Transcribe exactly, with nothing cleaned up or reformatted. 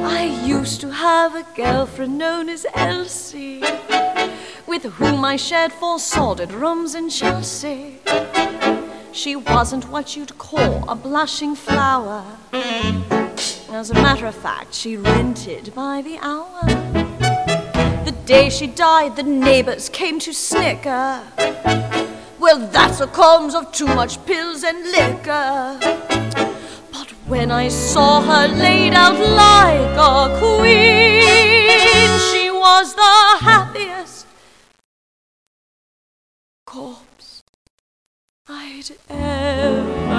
I used to have a girlfriend known as Elsie, with whom I shared four sordid rooms in Chelsea. She wasn't what you'd call a blushing flower. As a matter of fact, she rented by the hour. The day she died, the neighbors came to snicker. Well, that's a cause of too much pills and liquor. But when I saw her laid out like a queen, she was the happiest corpse I'd ever